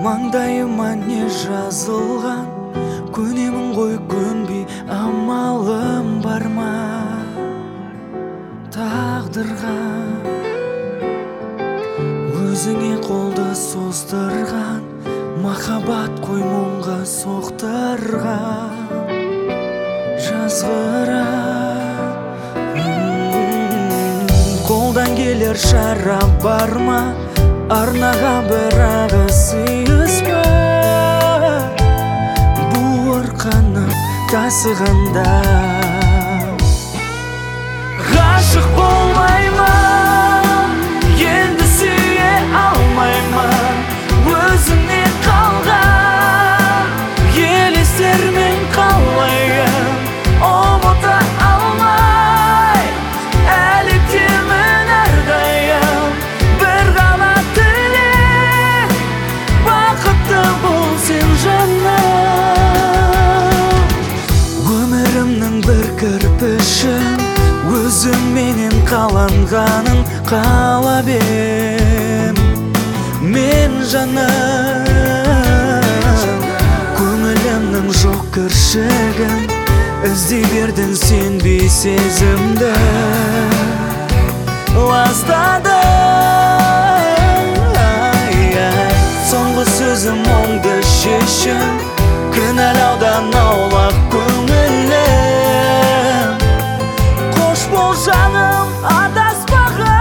маңдайыма не жазылған, көнемін ғой көнбей, амалым бар ма тағдырға? Өзіңе қолды создырған, махаббат қой мұңға соқтырған, жазғырып. Қолдан келер шара бар ма, арнаға бірақ сыйыспа, буырқанып тасығанда. Ғашық болмаймын, енді сүйе алмаймын, өзіңе қалған елестермен қалайын ұмыта алмай, әлі темін әрдайым бір ғана тілек, бақытты бол сен жаным. Өмірімнің бір кірпішін өзіңменен қаланғанын қалап ем мен жаным. Көңілімнің жоқ кіршігін іздей бердің сенбей сезімді ластадың. Соңғы сөзім оңды шешім, кінәлаудан аулақ көңілім. Қош бол жаным, адаспаған.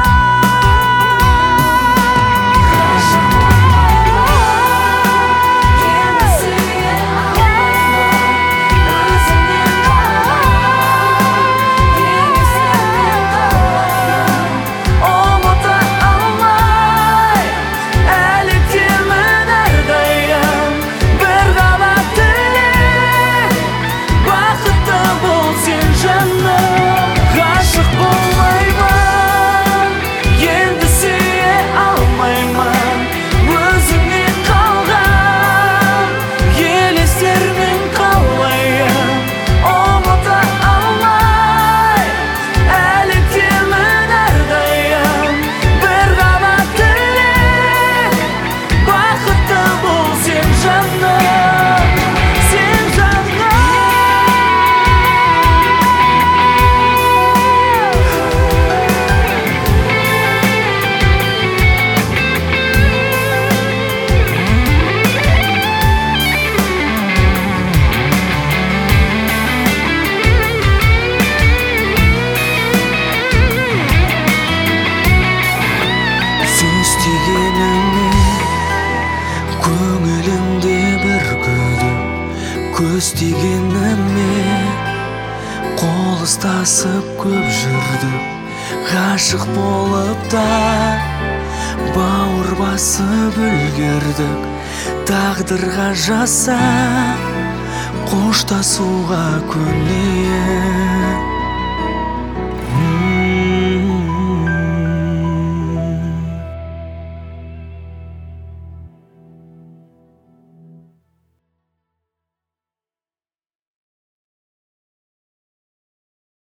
Көңілімде бір күдік, көз тигеніме қол ұстасып көп жүрдік. Ғашық болып та бауыр басып үлгердік. Тағдырға жазса қоштасуға күн